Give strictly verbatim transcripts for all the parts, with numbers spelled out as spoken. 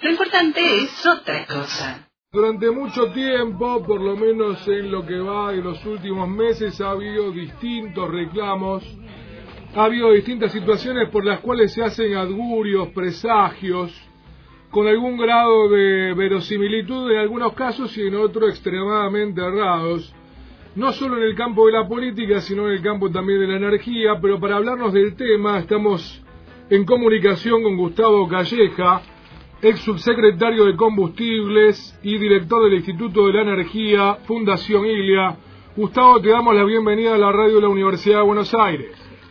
Lo importante es otra cosa. Durante mucho tiempo, por lo menos en lo que va de los últimos meses, ha habido distintos reclamos, ha habido distintas situaciones por las cuales se hacen augurios, presagios, con algún grado de verosimilitud en algunos casos y en otros extremadamente errados, no solo en el campo de la política, sino en el campo también de la energía. Pero para hablarnos del tema estamos en comunicación con Gustavo Calleja, ex subsecretario de Combustibles y director del Instituto de la Energía, Fundación Ilia. Gustavo, te damos la bienvenida a la radio de la Universidad de Buenos Aires.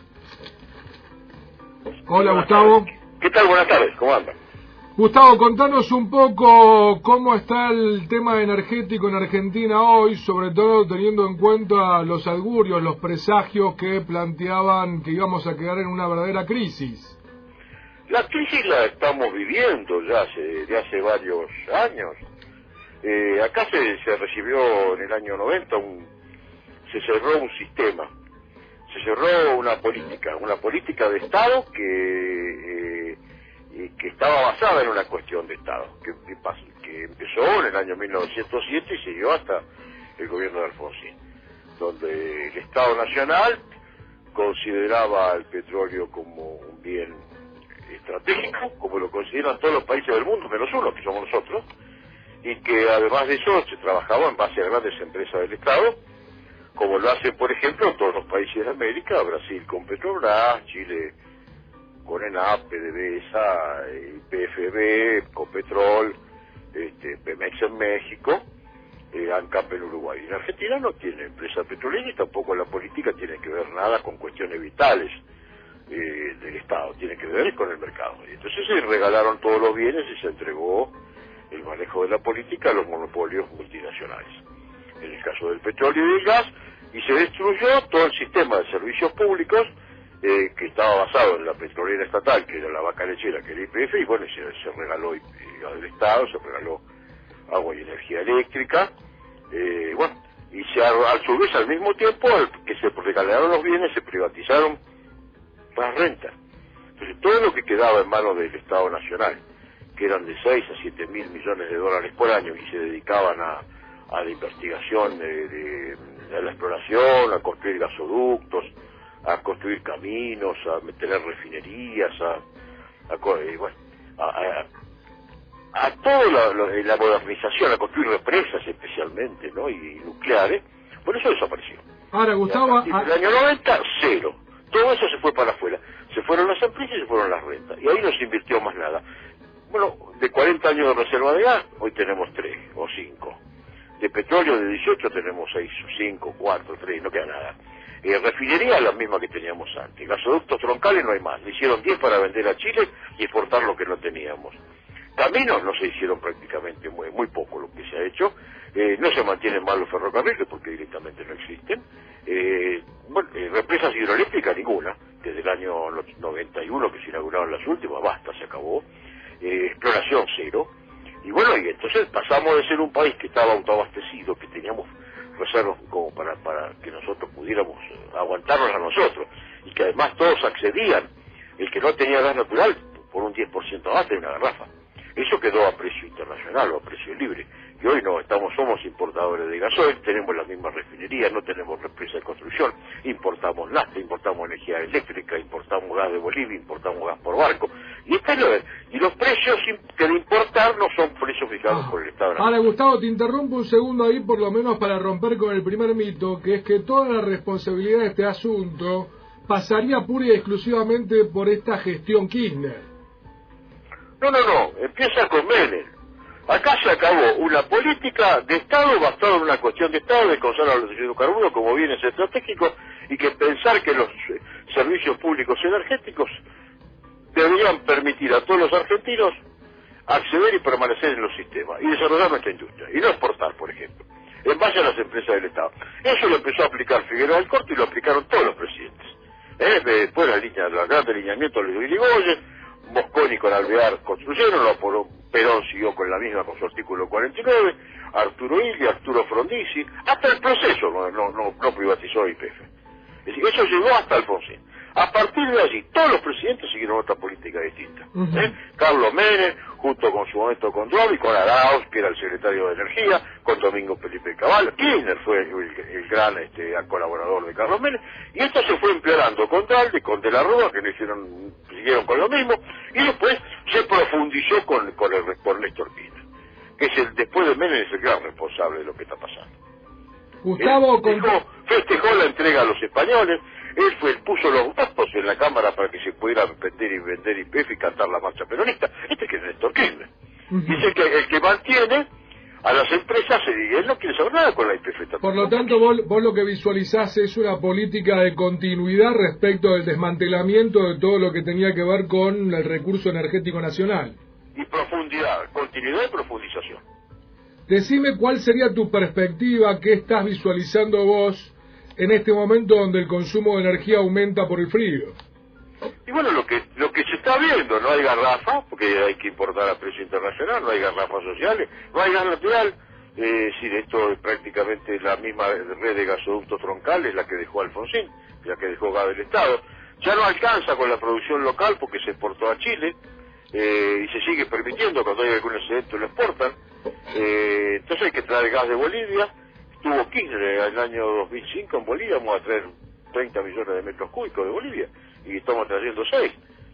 Hola, Buenas Gustavo. Tardes. ¿Qué tal? Buenas tardes, ¿cómo andan? Gustavo, contanos un poco cómo está el tema energético en Argentina hoy, sobre todo teniendo en cuenta los augurios, los presagios que planteaban que íbamos a quedar en una verdadera crisis. La crisis la estamos viviendo ya hace, de hace varios años. Eh, acá se, se recibió en el año noventa, un, se cerró un sistema, se cerró una política, una política de Estado que, eh, que estaba basada en una cuestión de Estado, que, que, pasó, que empezó en el año mil novecientos siete y siguió hasta el gobierno de Alfonsín, donde el Estado Nacional consideraba el petróleo como un bien estratégico, como lo consideran todos los países del mundo, menos uno, que somos nosotros, y que además de eso se trabajaba en base a grandes empresas del Estado, como lo hacen, por ejemplo, todos los países de América, Brasil con Petrobras, Chile con ENAP, PDVSA, P F B, Copetrol, este, Pemex en México, eh, ANCAP en Uruguay. En Argentina no tiene empresa petrolera y tampoco la política tiene que ver nada con cuestiones vitales Eh, del Estado, tiene que ver con el mercado. Y entonces se regalaron todos los bienes y se entregó el manejo de la política a los monopolios multinacionales. En el caso del petróleo y del gas, y se destruyó todo el sistema de servicios públicos eh, que estaba basado en la petrolera estatal, que era la vaca lechera, que era I P F, y bueno, se, se regaló eh, al Estado, se regaló agua y energía eléctrica, eh, bueno, y se, a su vez al mismo tiempo que se regalaron los bienes, se privatizaron las rentas. Entonces todo lo que quedaba en manos del Estado Nacional, que eran de seis a siete mil millones de dólares por año y se dedicaban a, a la investigación, de, de, de la exploración, a construir gasoductos, a construir caminos, a tener refinerías, a, a, eh, bueno, a, a, a toda la, la, la modernización, a construir represas especialmente, ¿no? y, y nucleares, por eso desapareció. Ahora, Gustavo, en el año noventa, cero. Todo eso se fue para afuera. Se fueron las empresas y se fueron las rentas. Y ahí no se invirtió más nada. Bueno, de cuarenta años de reserva de gas, hoy tenemos tres o cinco. De petróleo de dieciocho tenemos seis o cinco, cuatro, tres, no queda nada. Eh, refinería la misma que teníamos antes. Gasoductos troncales no hay más. Le hicieron diez para vender a Chile y exportar lo que no teníamos. Caminos no se hicieron prácticamente, muy, muy poco lo que se ha hecho. Eh, no se mantienen más los ferrocarriles porque directamente no existen. Eh, bueno, eh, represas hidroeléctricas ninguna, desde el año noventa y uno que se inauguraron las últimas, basta, se acabó. Eh, exploración cero. Y bueno, y entonces pasamos de ser un país que estaba autoabastecido, que teníamos reservas como para, para que nosotros pudiéramos aguantarnos a nosotros, y que además todos accedían. El que no tenía gas natural, por un diez por ciento más, tenía una garrafa. Eso quedó a precio internacional o a precio libre. Y hoy no, estamos, somos importadores de gasoil, tenemos las mismas refinerías, no tenemos represa de construcción, importamos nafta, importamos energía eléctrica, importamos gas de Bolivia, importamos gas por barco. Y, esta es lo, y los precios que de importar no son precios fijados ah, por el Estado. Ahora, Gustavo, te interrumpo un segundo ahí, por lo menos para romper con el primer mito, que es que toda la responsabilidad de este asunto pasaría pura y exclusivamente por esta gestión Kirchner. No, no, no, empieza con Menem. Acá se acabó una política de Estado basada en una cuestión de Estado de conservar los hidrocarburos como bienes estratégicos y que pensar que los servicios públicos energéticos deberían permitir a todos los argentinos acceder y permanecer en los sistemas y desarrollar nuestra industria y no exportar, por ejemplo, en base a las empresas del Estado. Eso lo empezó a aplicar Figueroa del Corte y lo aplicaron todos los presidentes. ¿Eh? Después la línea, la gran delineamiento de Luis Irigoyen, Mosconi con Alvear construyeron, Perón siguió con la misma con su artículo cuarenta y nueve, Arturo Illia, Arturo Frondizi, hasta el proceso no, no, no, no privatizó Y P F. Es decir, eso llegó hasta Alfonsín. A partir de allí, todos los presidentes siguieron otra política distinta. Uh-huh. ¿eh? Carlos Menem, junto con su momento con Drobi, con Arauz, que era el secretario de Energía, con Domingo Felipe Cavallo, Kirchner fue el, el gran este, colaborador de Carlos Menem, y esto se fue empeorando con Dalde, con De la Rúa, que no hicieron, siguieron con lo mismo, y después se profundizó con, con, el, con Néstor Kirchner, que es el, después de Menem es el gran responsable de lo que está pasando. Gustavo, Él dejó, festejó la entrega a los españoles. Él fue, puso los votos en la Cámara para que se pudiera vender y vender Y P F y cantar la marcha peronista. Este que es Néstor Kirchner. Uh-huh. Y es el que, el que mantiene a las empresas, y él no quiere saber nada con la Y P F. Por lo tanto, vos, vos lo que visualizás es una política de continuidad respecto del desmantelamiento de todo lo que tenía que ver con el recurso energético nacional. Y profundidad, continuidad y profundización. Decime cuál sería tu perspectiva, qué estás visualizando vos en este momento donde el consumo de energía aumenta por el frío. Y bueno, lo que lo que se está viendo, no hay garrafa, porque hay que importar a precio internacional, no hay garrafas sociales, no hay gas natural. Eh, sí, esto es prácticamente la misma red de gasoductos troncales, la que dejó Alfonsín, la que dejó Gas del Estado. Ya no alcanza con la producción local porque se exportó a Chile, eh, y se sigue permitiendo, cuando hay algún excedente lo exportan. Eh, entonces hay que traer gas de Bolivia. Tuvo Kirchner en el año dos mil cinco en Bolivia, vamos a traer treinta millones de metros cúbicos de Bolivia, y estamos trayendo seis.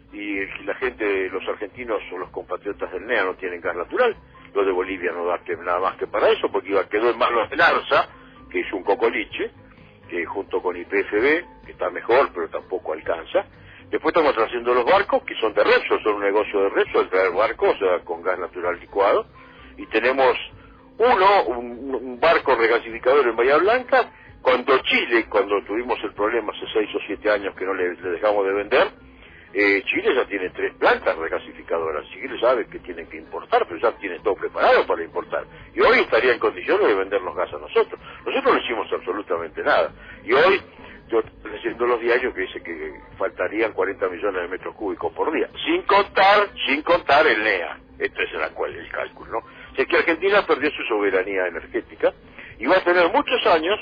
Y la gente, los argentinos o los compatriotas del N E A no tienen gas natural. Los de Bolivia no da que, nada más que para eso, porque iba, quedó en manos del ARSA, que es un cocoliche, que junto con Y P F B, que está mejor, pero tampoco alcanza. Después estamos trayendo los barcos, que son de Repsol, son un negocio de Repsol, traer barcos, o sea, con gas natural licuado. Y tenemos uno, un, un barco regasificador en Bahía Blanca. Cuando Chile, cuando tuvimos el problema hace seis o siete años que no le, le dejamos de vender, eh, Chile ya tiene tres plantas regasificadoras. Chile sabe que tienen que importar, pero ya tiene todo preparado para importar. Y hoy estaría en condiciones de vendernos gas a nosotros. Nosotros no hicimos absolutamente nada. Y hoy, yo estoy leyendo los diarios que dice que faltarían cuarenta millones de metros cúbicos por día. Sin contar, sin contar el N E A. Este es el, cual, el cálculo, ¿no? O sea que Argentina perdió su soberanía energética y va a tener muchos años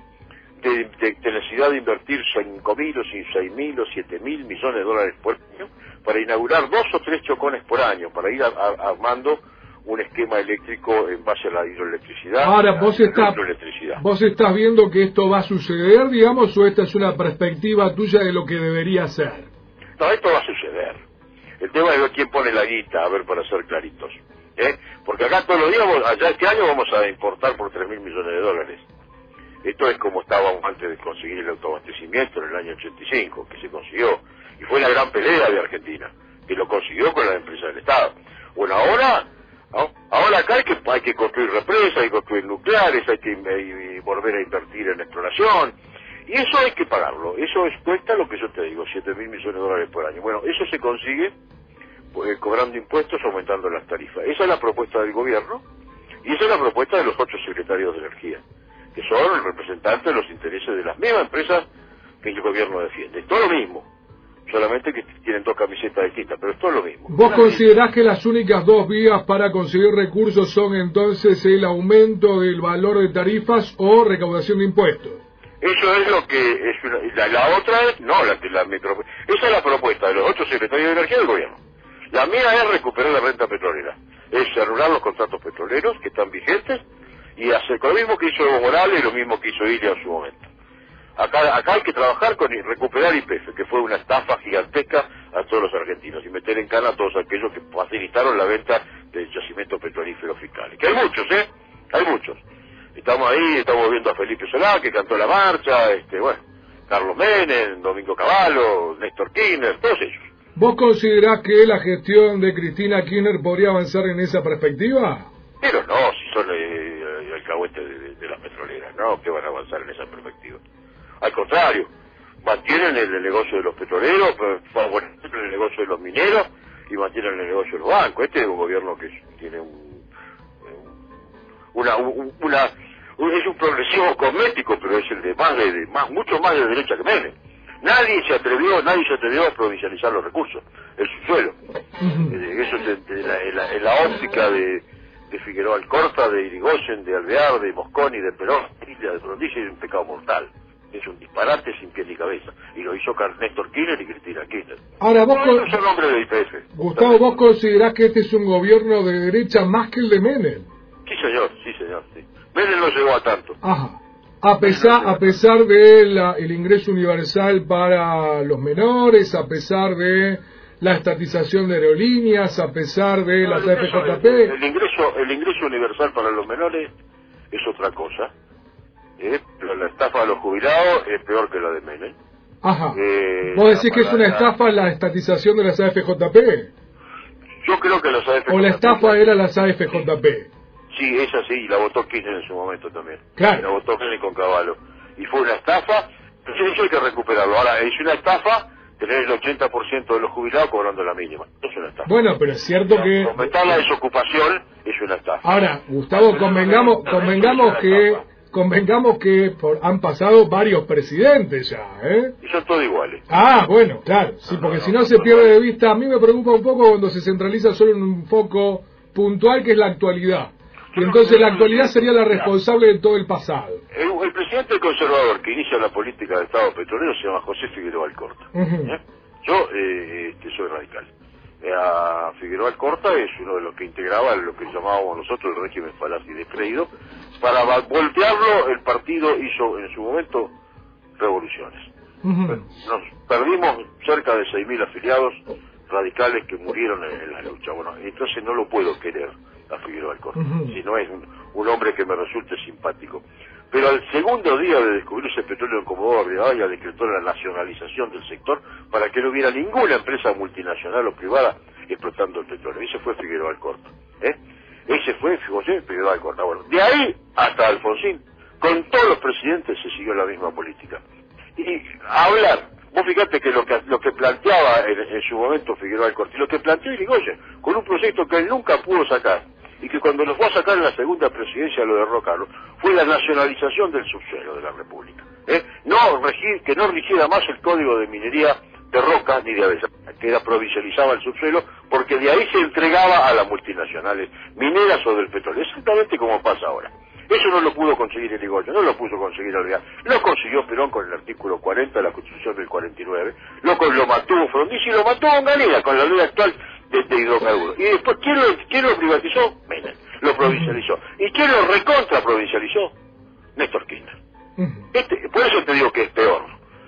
de, de, de necesidad de invertir cinco mil o seis mil o siete mil millones de dólares por año para inaugurar dos o tres chocones por año, para ir a, a, armando un esquema eléctrico en base a la hidroelectricidad. Ahora, la, vos, la está, hidroelectricidad. ¿Vos estás viendo que esto va a suceder, digamos, o esta es una perspectiva tuya de lo que debería ser? No, esto va a suceder. El tema es quién pone la guita, a ver, para ser claritos. ¿eh? Porque acá todos los días, allá este año vamos a importar por tres mil millones de dólares. Esto es como estábamos antes de conseguir el autoabastecimiento en el año ochenta y cinco, que se consiguió. Y fue la gran pelea de Argentina, que lo consiguió con las empresas del Estado. Bueno, ahora, ¿no? ahora acá hay que, hay que construir represas, hay que construir nucleares, hay que y, y volver a invertir en exploración. Y eso hay que pagarlo. Eso es, cuesta lo que yo te digo, siete mil millones de dólares por año. Bueno, eso se consigue pues, cobrando impuestos, aumentando las tarifas. Esa es la propuesta del gobierno y esa es la propuesta de los ocho secretarios de energía, que son representantes de los intereses de las mismas empresas que el gobierno defiende. Es todo lo mismo, solamente que tienen dos camisetas distintas, pero es todo lo mismo. ¿Vos considerás que las únicas dos vías para conseguir recursos son entonces el aumento del valor de tarifas o recaudación de impuestos? Eso es lo que es una, la, la otra es, no, la, la metro, esa es la propuesta de los ocho secretarios de energía del gobierno. La mía es recuperar la renta petrolera, es anular los contratos petroleros que están vigentes y hacer lo mismo que hizo Evo Morales y lo mismo que hizo Ilia en su momento. Acá, acá hay que trabajar con recuperar Y P F, que fue una estafa gigantesca a todos los argentinos, y meter en cana a todos aquellos que facilitaron la venta del yacimiento petrolífero fiscal. Que hay muchos, ¿eh? Hay muchos. Estamos ahí, estamos viendo a Felipe Solá, que cantó la marcha, este, bueno, Carlos Menem, Domingo Cavallo, Néstor Kirchner, todos ellos. ¿Vos considerás que la gestión de Cristina Kirchner podría avanzar en esa perspectiva? Pero no, si son eh, alcahuetes de, de, de las petroleras, no, que van a avanzar en esa perspectiva. Al contrario, mantienen el, el negocio de los petroleros, favorecen el negocio de los mineros y mantienen el negocio de los bancos. Este es un gobierno que tiene un, una, un, una, es un progresivo cosmético, pero es el de más de, de más, mucho más de derecha que Menem. Nadie se atrevió, nadie se atrevió a provincializar los recursos, el subsuelo. Uh-huh. Eso es en la, en la, en la óptica de, de Figueroa Alcorta, de Irigoyen, de Alvear, de Mosconi, de Perón, de Frondizi, es un pecado mortal. Es un disparate sin pie ni cabeza. Y lo hizo Néstor Kirchner y Cristina Kirchner. Ahora, vos... No, no son hombres de I P F. Gustavo, ¿vos considerás que este es un gobierno de derecha más que el de Menem? Sí, señor, sí, señor. Sí. Menem no llegó a tanto. Ajá. A pesar, a pesar de la, el ingreso universal para los menores, a pesar de la estatización de aerolíneas, a pesar de no, las el A F J P. El, el ingreso, el ingreso universal para los menores es otra cosa. ¿eh? Pero la estafa a los jubilados es peor que la de Menem. Ajá. Eh, ¿Vos decís que es una la, estafa la estatización de las A F J P? Yo creo que las A F J P... ¿O la estafa era las A F J P? Sí, esa sí, y la votó Kirchner en su momento también. Claro. La votó Kirchner con Cavallo. Y fue una estafa, pero eso hay que recuperarlo. Ahora, es una estafa tener el ochenta por ciento de los jubilados cobrando la mínima. Es una estafa. Bueno, pero es cierto que... Aumentar la desocupación es una estafa. Ahora, Gustavo, convengamos, convengamos que... Convengamos que por, han pasado varios presidentes ya, ¿eh? Y son todos iguales. Ah, bueno, claro, sí, porque si no se pierde de vista. A mí me preocupa un poco cuando se centraliza solo en un foco puntual que es la actualidad. Y entonces la actualidad sería la responsable de todo el pasado. El, el presidente conservador que inicia la política de Estado petrolero se llama José Figueroa Alcorta. Uh-huh. ¿eh? Yo eh, este, soy radical. Eh, a Figueroa Alcorta es uno de los que integraba lo que llamábamos nosotros el régimen falaz y descreído. Para voltearlo, el partido hizo en su momento revoluciones. Uh-huh. Nos perdimos cerca de seis mil afiliados radicales que murieron en, en la lucha. Bueno, entonces no lo puedo querer a Figueroa Alcorta, uh-huh. si no es un, un hombre que me resulte simpático. Pero al segundo día de descubrirse el petróleo en Comodoro Rivadavia decretó la nacionalización del sector para que no hubiera ninguna empresa multinacional o privada explotando el petróleo. Ese fue Figueroa Alcorta. ¿eh? Ese fue José Figueroa Alcorta. Bueno, de ahí hasta Alfonsín, con todos los presidentes se siguió la misma política. Y hablar, vos fíjate que lo que lo que planteaba en, en su momento Figueroa Alcorta, y lo que planteó Irigoyen, con un proyecto que él nunca pudo sacar, y que cuando lo fue a sacar en la segunda presidencia lo derrocaron, fue la nacionalización del subsuelo de la República. ¿eh? No regir, que no rigiera más el código de minería de roca ni de Avellaneda, que era provincializaba el subsuelo, porque de ahí se entregaba a las multinacionales mineras o del petróleo, exactamente como pasa ahora. Eso no lo pudo conseguir Irigoyen, no lo pudo conseguir Alvear, lo consiguió Perón con el artículo cuarenta de la Constitución del cuarenta y nueve, lo, lo mantuvo Frondizi y lo mantuvo Onganía con la ley actual de, de hidrocarburos. Y después, ¿quién lo, quién lo privatizó? Menem, lo provincializó. ¿Y quién lo recontra provincializó? Néstor Kirchner. Este, por eso te digo que es peor.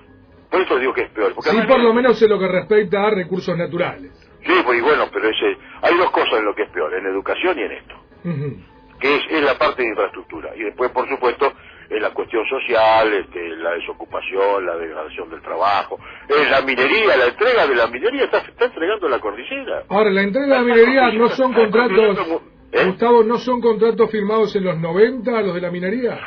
Por eso digo que es peor. Porque sí, por lo menos en lo que respecta a recursos naturales. Sí, pues y bueno, pero ese, hay dos cosas en lo que es peor, en educación y en esto. Uh-huh. Que es, es la parte de infraestructura. Y después, por supuesto, es la cuestión social, este, la desocupación, la degradación del trabajo, es la minería, la entrega de la minería, está, está entregando la cordillera. Ahora, la entrega de la minería no son contratos, ¿eh? Gustavo, ¿no son contratos firmados en los noventa, los de la minería?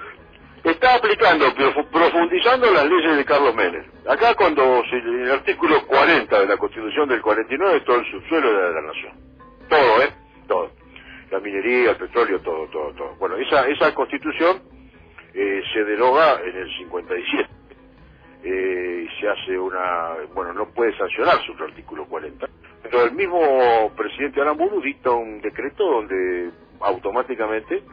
Está aplicando, profundizando las leyes de Carlos Menem. Acá cuando se, en el artículo cuarenta de la Constitución del cuarenta y nueve, todo el subsuelo era de la nación. Todo, ¿eh? Todo. La minería, el petróleo, todo, todo, todo. Bueno, esa, esa Constitución eh, se deroga en el cincuenta y siete. Eh, se hace una... Bueno, no puede sancionarse otro artículo cuarenta. Pero el mismo presidente Aramburu dicta un decreto donde automáticamente...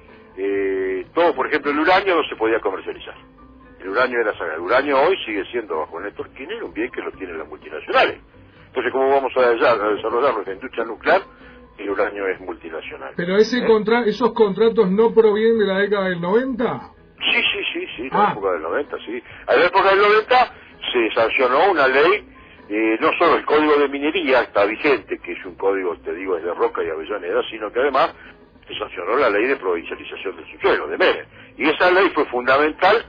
Eh, todo, por ejemplo, el uranio no se podía comercializar. El uranio era sagrado. El uranio hoy sigue siendo, bajo Néstor Kirchner, un bien que lo tienen las multinacionales. Entonces, ¿cómo vamos a, a desarrollar nuestra industria nuclear? El uranio es multinacional. ¿Pero ese ¿Eh? contra esos contratos no provienen de la década del noventa? Sí, sí, sí, sí, ah. la época del noventa, sí. A la época del noventa se sancionó una ley, eh, no solo el Código de Minería está vigente, que es un código, te digo, es de Roca y Avellaneda, sino que además se sancionó la ley de provincialización del subsuelo, de Menem. Y esa ley fue fundamental,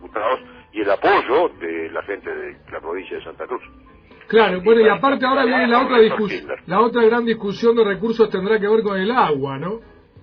y el apoyo de la gente de la provincia de Santa Cruz. Claro, bueno, y aparte ahora viene la otra discusión, la otra gran discusión de recursos tendrá que ver con el agua, ¿no?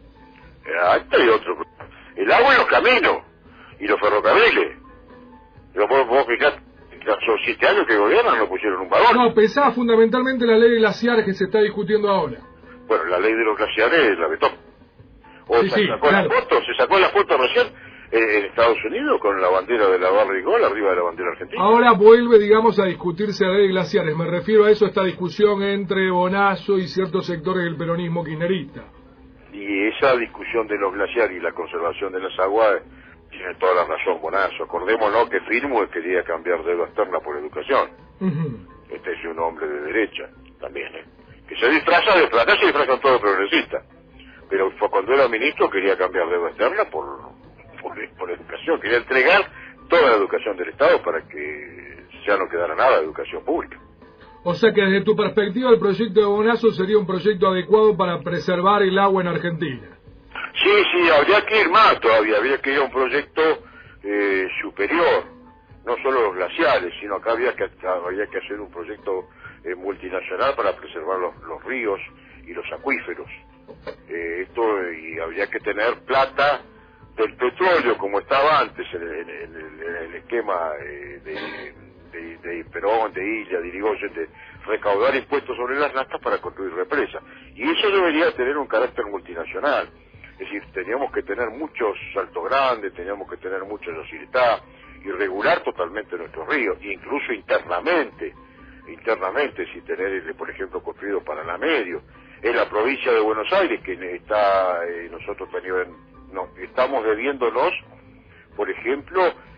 Ahí hay otro. El agua y los caminos, y los ferrocarriles. Pero vos, vos fijás, son siete años que gobiernan, no pusieron un vagón. No, pensaba fundamentalmente la ley de glaciares que se está discutiendo ahora. Bueno, la ley de los glaciares la vetó. O sí, se sí, sacó claro. la foto, se sacó la foto recién eh, en Estados Unidos con la bandera de la Barrigol arriba de la bandera argentina. Ahora vuelve, digamos, a discutirse la ley de glaciares. Me refiero a eso, esta discusión entre Bonazo y ciertos sectores del peronismo kirchnerista. Y esa discusión de los glaciares y la conservación de las aguas Tiene toda la razón, Bonazo. Acordémonos que Firmo quería cambiar deuda externa por educación. Uh-huh. Este es un hombre de derecha, también, ¿eh? Que se disfraza, de acá se disfrazan todos progresistas. Pero fue cuando era ministro quería cambiar deuda externa por, por, por educación. Quería entregar toda la educación del Estado para que ya no quedara nada de educación pública. O sea que desde tu perspectiva el proyecto de Bonazo sería un proyecto adecuado para preservar el agua en Argentina. Sí, sí, habría que ir más todavía, habría que ir a un proyecto eh, superior, no solo los glaciales, sino que había que, habría que hacer un proyecto eh, multinacional para preservar los, los ríos y los acuíferos. Eh, esto, y habría que tener plata del petróleo como estaba antes en el, en el, en el esquema eh, de, de, de Perón, de Illa, de Irigoyen, de recaudar impuestos sobre las naftas para construir represas. Y eso debería tener un carácter multinacional. Es decir, teníamos que tener muchos saltos grandes, teníamos que tener mucha docilidad y regular totalmente nuestros ríos, incluso internamente, internamente, si tener, por ejemplo, construido Paraná Medio. En la provincia de Buenos Aires, que está, eh, nosotros tenido, no, estamos debiéndonos, por ejemplo,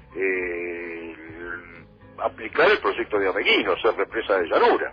eh, aplicar el proyecto de Ameguino, hacer represa de llanura,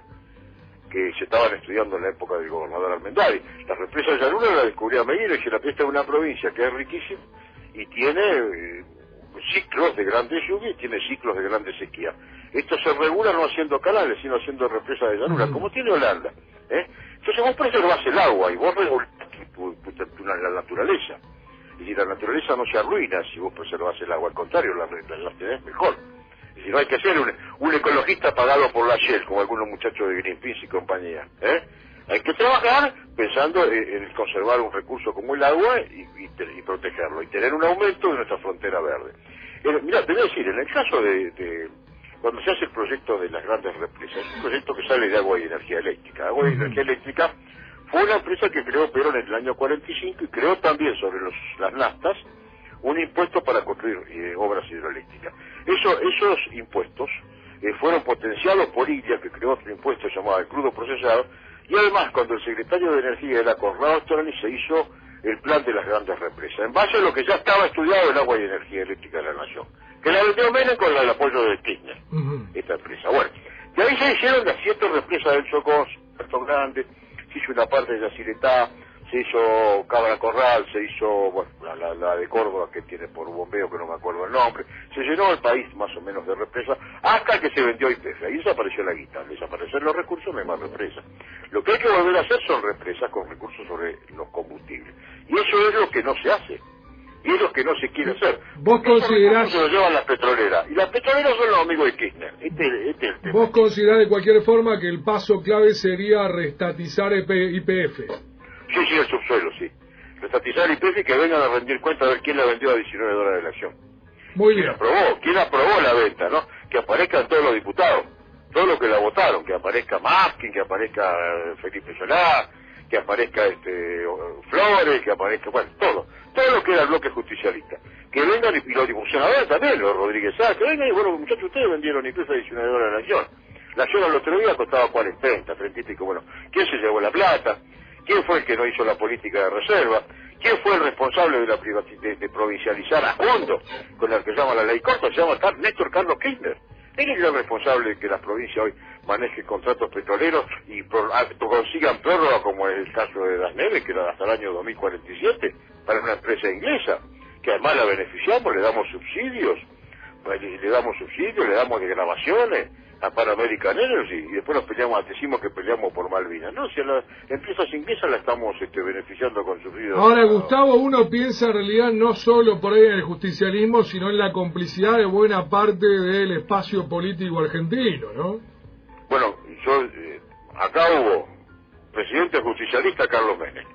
que se estaban estudiando en la época del gobernador Almendares. La represa de llanura la descubrió Ameguino, y se la presta una provincia que es riquísima y tiene eh, ciclos de grandes lluvias y tiene ciclos de grandes sequías. Esto se regula no haciendo canales, sino haciendo represas de llanura, como tiene Holanda. ¿eh? Entonces vos preservás el agua y vos regulás tu, tu, tu, tu, la naturaleza. Es decir, la naturaleza no se arruina si vos preservás el agua, al contrario, la, la, la tenés mejor. Es decir, no hay que ser un, un ecologista pagado por la Shell, como algunos muchachos de Greenpeace y compañía. ¿eh? Hay que trabajar pensando en, en conservar un recurso como el agua y, y, y protegerlo, y tener un aumento de nuestra frontera verde. Eh, mirá, te voy a decir, en el caso de, de cuando se hace el proyecto de las grandes represas, es un proyecto que sale de agua y energía eléctrica. Agua y energía eléctrica fue una empresa que creó Perón en el año cuarenta y cinco y creó también sobre los, las naftas un impuesto para construir eh, obras hidroeléctricas. Eso, esos impuestos eh, fueron potenciados por Illa, que creó otro impuesto llamado el crudo procesado, y además cuando el secretario de Energía era Corrado Storni se hizo el plan de las grandes represas, en base a lo que ya estaba estudiado en agua y energía eléctrica de la nación, que la vendió Menem con el apoyo de Kirchner, uh-huh. esta empresa. Bueno, de ahí se hicieron las siete represas del Chocó, Puerto Grande, se hizo una parte de Yacyretá, se hizo Cabra Corral, se hizo, bueno, la, la, la de Córdoba, que tiene por bombeo, que no me acuerdo el nombre, se llenó el país más o menos de represas, hasta que se vendió I P F, ahí desapareció la guita, desaparecieron los recursos, no hay más represas. Lo que hay que volver a hacer son represas con recursos sobre los combustibles, y eso es lo que no se hace, y es lo que no se quiere hacer. ¿Vos considerás? Se lo llevan las petroleras, y las petroleras son los amigos de Kirchner, este, este es el tema. ¿Vos considerás de cualquier forma que el paso clave sería restatizar I P F? Sí, sí, el subsuelo, sí. Restatizar I P F y que vengan a rendir cuenta a ver quién la vendió a diecinueve dólares de la acción. Muy bien. ¿Quién aprobó? ¿Quién aprobó la venta, no? Que aparezcan todos los diputados, todos los que la votaron, que aparezca Maskin, que aparezca Felipe Solá, que aparezca este Flores, que aparezca, bueno, todo. Todo lo que era el bloque justicialista. Que vengan y, y los funcionarios también, los Rodríguez Sá, que vengan y, bueno, muchachos, ustedes vendieron I P F a diecinueve dólares de la acción. La acción al otro día costaba cuarenta, treinta, treinta y pico, bueno. ¿Quién se llevó la plata? ¿Quién fue el que no hizo la política de reserva? ¿Quién fue el responsable de, la de, de provincializar a fondo con la que llama la ley corta? Se llama Néstor Carlos Kirchner. Él es el responsable de que las provincias hoy manejen contratos petroleros y pro, consigan prórroga, como es el caso de Das Neves, que era hasta el año dos mil cuarenta y siete, para una empresa inglesa, que además la beneficiamos, le damos subsidios, le, le damos subsidios, le damos desgravaciones a Pan American Energy, y después nos peleamos, decimos que peleamos por Malvinas. No, si a las empresas inglesas la estamos este, beneficiando con subsidios. Ahora, Gustavo, uno piensa en realidad no solo por ahí en el justicialismo, sino en la complicidad de buena parte del espacio político argentino, ¿no? Bueno, yo, eh, acá hubo presidente justicialista Carlos Menem.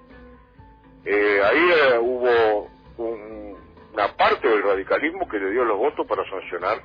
Eh, ahí eh, hubo un, una parte del radicalismo que le dio los votos para sancionar.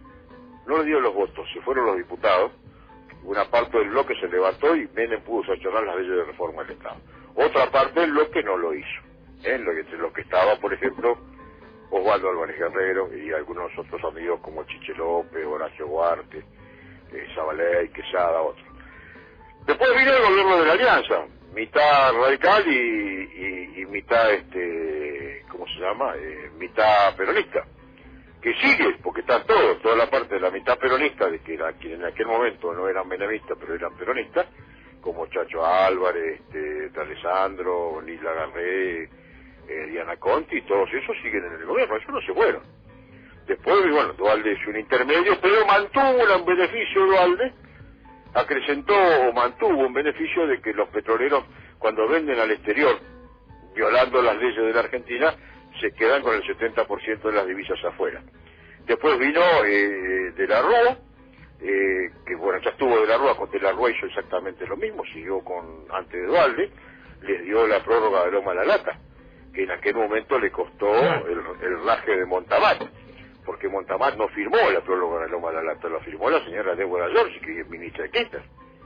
No le dio los votos, se fueron los diputados, una parte del bloque se levantó y Menem pudo sancionar las leyes de reforma del Estado. Otra parte del bloque no lo hizo, ¿eh? lo, que, lo que estaba, por ejemplo, Osvaldo Álvarez Guerrero y algunos otros amigos como Chiche López, Horacio Duarte, eh, Zabaley, Quesada, otros. Después vino el gobierno de la Alianza, mitad radical y, y, y mitad, este, ¿cómo se llama, eh, mitad peronista, que sigue, porque están todos, toda la parte de la mitad peronista, de que era, quien en aquel momento no eran menemistas, pero eran peronistas, como Chacho Álvarez, este, de Alessandro, Nila Garré, eh, Diana Conti, y todos esos siguen en el gobierno, esos no se fueron. Después, bueno, Duhalde es un intermedio, pero mantuvo un beneficio Duhalde, acrecentó o mantuvo un beneficio de que los petroleros, cuando venden al exterior, violando las leyes de la Argentina, se quedan con el setenta por ciento de las divisas afuera. Después vino eh, de la Rúa, eh, que bueno, ya estuvo de la Rúa, con de la Rúa hizo exactamente lo mismo, siguió con antes de Duhalde, les dio la prórroga de Loma La Lata, que en aquel momento le costó el, el raje de Montamat, porque Montamat no firmó la prórroga de Loma La Lata, la firmó la señora Débora Giorgi, que es ministra de Quintas.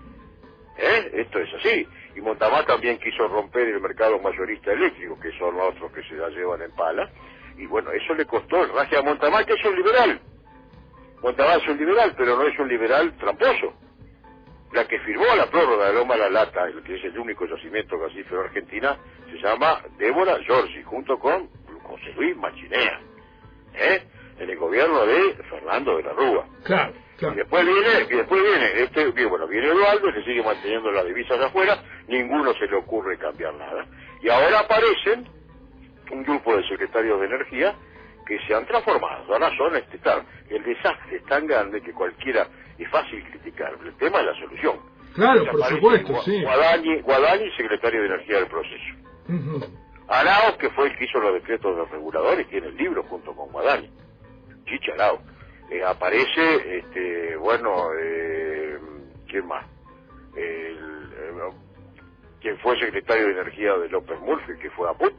¿Eh? Esto es así. Y Montamat también quiso romper el mercado mayorista eléctrico, que son los otros que se la llevan en pala, y bueno, eso le costó el raje a Montamat, que es un liberal. Montamat es un liberal, pero no es un liberal tramposo. La que firmó la prórroga de Loma La Lata, el que es el único yacimiento gasífero argentina, se llama Débora Giorgi, junto con José Luis Machinea, ¿eh? En el gobierno de Fernando de la Rúa. Claro, claro. Y después viene, y después viene, este, que, bueno, viene Eduardo, que sigue manteniendo las divisas de afuera, ninguno se le ocurre cambiar nada. Y ahora aparecen un grupo de secretarios de energía que se han transformado. Ahora son, este, tal, el desastre es tan grande que cualquiera, es fácil criticar, el tema es la solución. Claro, por supuesto, Gua, sí. Guadagni, Guadagni, secretario de energía del proceso. Uh-huh. Arauz, que fue el que hizo los decretos de los reguladores, tiene el libro junto con Guadagni. Chicha Arauz. Eh, aparece, este, bueno, eh, ¿quién más? El, eh, quien fue secretario de energía de López Murphy, que fue Aput.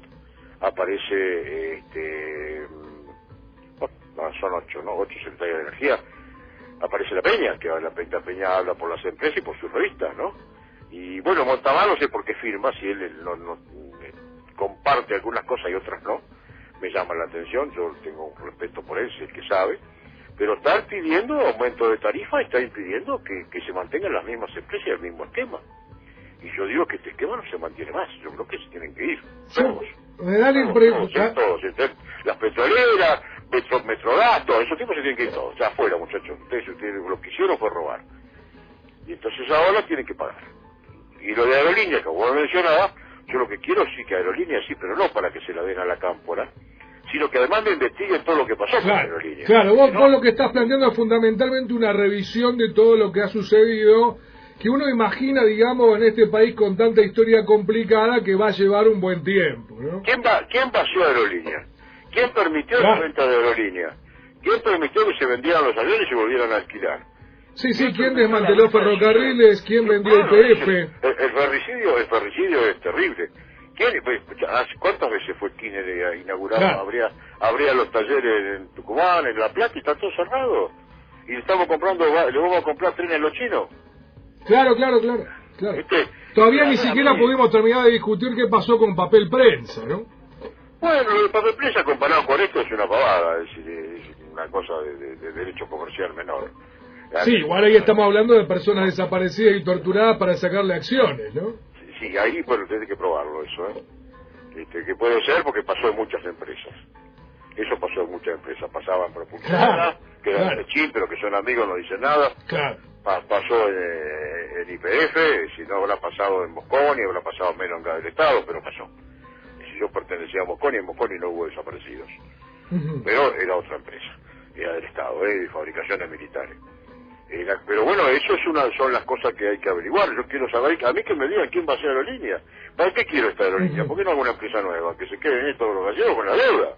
Aparece, este, no, son ocho, ¿no? Ocho secretarios de energía. Aparece la Peña, que la Peña, Peña habla por las empresas y por sus revistas, ¿no? Y bueno, Montamat no sé por qué firma, si él, él no, no eh, comparte algunas cosas y otras no. Me llama la atención, yo tengo un respeto por él, si el que sabe, pero está pidiendo aumento de tarifa, está impidiendo que, que se mantengan las mismas empresas y el mismo esquema. Y yo digo que este esquema no se mantiene más, yo creo que se tienen que ir. Todos. Me da la impresión. Todos, todos, las petroleras, Metro, Metrogas, todos esos tipos se tienen que ir todos, ya afuera, muchachos. Ustedes, ustedes lo que hicieron fue robar. Y entonces ahora tienen que pagar. Y lo de aerolíneas, como vos mencionabas, yo lo que quiero sí que aerolíneas sí, pero no para que se la den a la cámpora, sino que además me investiguen todo lo que pasó claro, con aerolíneas. Claro, vos, ¿no? vos lo que estás planteando es fundamentalmente una revisión de todo lo que ha sucedido, que uno imagina, digamos, en este país con tanta historia complicada, que va a llevar un buen tiempo, ¿no? ¿Quién, va, quién vació aerolíneas? ¿Quién permitió claro. la venta de aerolíneas? ¿Quién permitió que se vendieran los aviones y se volvieran a alquilar? Sí, sí, ¿quién desmanteló ferrocarriles? ¿Quién vendió el bueno, P F? El, el, ferricidio, el ferricidio es terrible. ¿Quién, ¿Cuántas veces fue Kirchner inaugurado? Claro. Habría, habría los talleres en Tucumán, en La Plata, y está todo cerrado. Y le estamos comprando, le vamos a comprar trenes a los chinos. Claro, claro, claro. claro. Este, Todavía ni siquiera pudimos terminar de discutir qué pasó con papel prensa, ¿no? Bueno, el papel prensa comparado con esto es una pavada, es, decir, es una cosa de, de, de derecho comercial menor. Sí, igual ahí estamos hablando de personas desaparecidas y torturadas para sacarle acciones, ¿no? Sí, sí, ahí bueno, tiene que probarlo eso, ¿eh? Este, que puede ser porque pasó en muchas empresas. Eso pasó en muchas empresas. Pasaba en Propulsora, claro, que eran claro. de Chile, pero que son amigos, no dicen nada. Claro. Pa pasó en, en I P F, si no habrá pasado en Mosconi, habrá pasado menos en cada del Estado, pero pasó. Y si yo pertenecía a Mosconi, en Mosconi no hubo desaparecidos. Uh-huh. Pero era otra empresa, era del Estado, ¿eh? De fabricaciones militares. Era, pero bueno, eso es una, son las cosas que hay que averiguar. Yo quiero saber, a mí que me digan quién va a ser aerolínea. ¿Para qué quiero esta aerolínea? ¿Por qué no hago una empresa nueva? Que se queden en todos los gallegos con la deuda.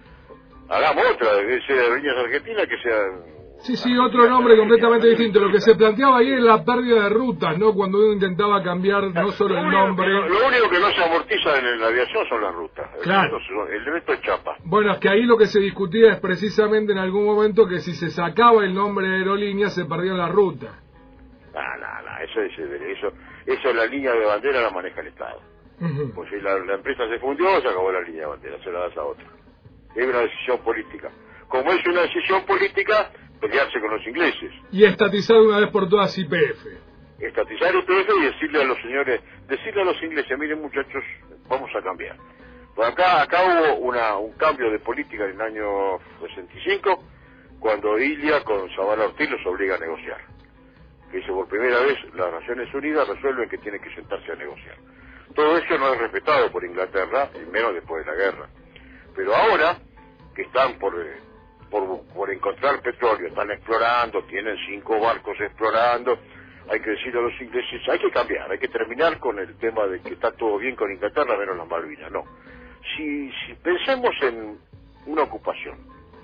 Hagamos otra, de ser aerolíneas argentinas que sean... Sí, sí, otro nombre completamente distinto. Lo que se planteaba ahí es la pérdida de rutas, ¿no? Cuando uno intentaba cambiar no solo el nombre... Lo, lo único que no se amortiza en la aviación son las rutas. Claro. El resto es chapa. Bueno, es que ahí lo que se discutía es precisamente en algún momento que si se sacaba el nombre de aerolínea se perdían las rutas. No, no, no, eso es, eso, eso la línea de bandera la maneja el Estado. Uh-huh. Pues si la, la empresa se fundió, se acabó la línea de bandera, se la das a otra. Es una decisión política. Como es una decisión política, pelearse con los ingleses. Y estatizar una vez por todas I P F. Estatizar I P F y decirle a los señores, decirle a los ingleses, miren muchachos, vamos a cambiar. Pues acá, acá hubo una, un cambio de política en el año sesenta y cinco, cuando Ilia con Zavala Ortiz los obliga a negociar. Que dice, por primera vez las Naciones Unidas resuelven que tienen que sentarse a negociar. Todo eso no es respetado por Inglaterra, y menos después de la guerra. Pero ahora, que están por, por, por encontrar petróleo, están explorando, tienen cinco barcos explorando, hay que decirle a los ingleses, hay que cambiar, hay que terminar con el tema de que está todo bien con Inglaterra, menos las Malvinas. No. Si, si pensemos en una ocupación,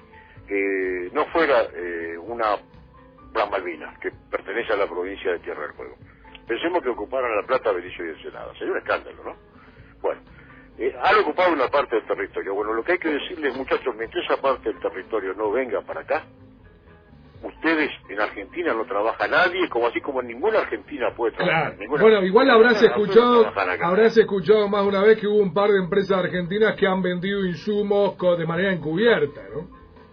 que no fuera eh, una las Malvinas, que pertenece a la provincia de Tierra del Fuego. Pensemos que ocuparan La Plata, Belice y Ensenada. Sería un escándalo, ¿no? Bueno, eh, han ocupado una parte del territorio. Bueno, lo que hay que decirles, muchachos, mientras esa parte del territorio no venga para acá, ustedes en Argentina no trabaja nadie, como así como en ninguna Argentina puede trabajar. Claro. Ninguna, Bueno, igual habrás ninguna, escuchado habrás escuchado más de una vez que hubo un par de empresas argentinas que han vendido insumos con, de manera encubierta, ¿no?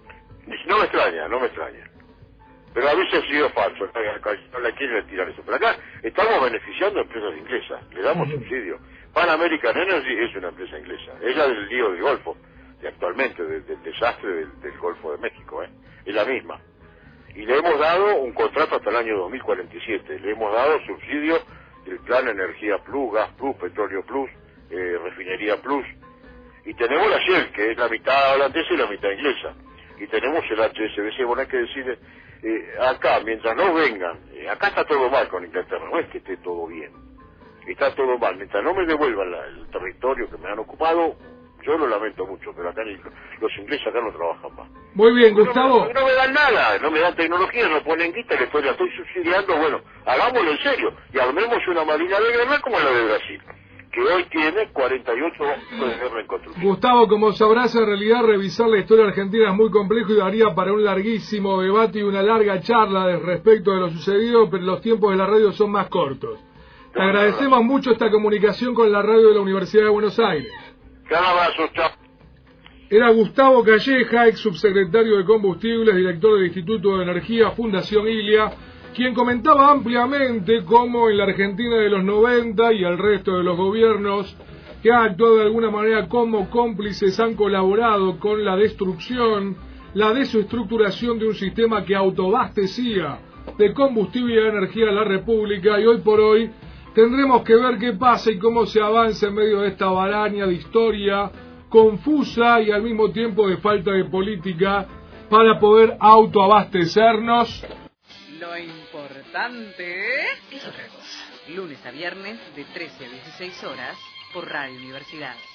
No me extraña, no me extraña. Pero a veces ha sido falso, no la quieren tirar eso. Pero acá estamos beneficiando a empresas inglesas, le damos uh-huh. subsidio. Pan American Energy es una empresa inglesa, es la del lío del Golfo, de actualmente, del, del desastre del, del Golfo de México, ¿eh? Es la misma. Y le hemos dado un contrato hasta el año dos mil cuarenta y siete, le hemos dado subsidio del Plan Energía Plus, Gas Plus, Petróleo Plus, eh, Refinería Plus. Y tenemos la Shell, que es la mitad holandesa y la mitad inglesa. Y tenemos el H S B C, bueno, hay que decirle, eh, acá, mientras no vengan, eh, acá está todo mal con Inglaterra, no es que esté todo bien, está todo mal, mientras no me devuelvan la, el territorio que me han ocupado, yo lo lamento mucho, pero acá ni, los ingleses acá no trabajan más. Muy bien, no, Gustavo. No, no me dan nada, no me dan tecnología, no ponen guita, después la estoy subsidiando, bueno, hagámoslo en serio, y armemos una marina de guerra como la de Brasil, que hoy tiene cuarenta y ocho barcos de guerra en construcción. Gustavo, como sabrás, en realidad revisar la historia argentina es muy complejo y daría para un larguísimo debate y una larga charla de respecto de lo sucedido, pero los tiempos de la radio son más cortos. Te no, agradecemos no, no. mucho esta comunicación con la radio de la Universidad de Buenos Aires. Cada abrazo, chao. Era Gustavo Calleja, ex subsecretario de Combustibles, director del Instituto de Energía, Fundación Ilia, quien comentaba ampliamente cómo en la Argentina de los noventa y el resto de los gobiernos que han actuado de alguna manera como cómplices han colaborado con la destrucción, la desestructuración de un sistema que autoabastecía de combustible y de energía a la República, y hoy por hoy tendremos que ver qué pasa y cómo se avanza en medio de esta baraña de historia confusa y al mismo tiempo de falta de política para poder autoabastecernos. Lo importante es otra cosa. Lunes a viernes de trece a dieciséis horas por Radio Universidad.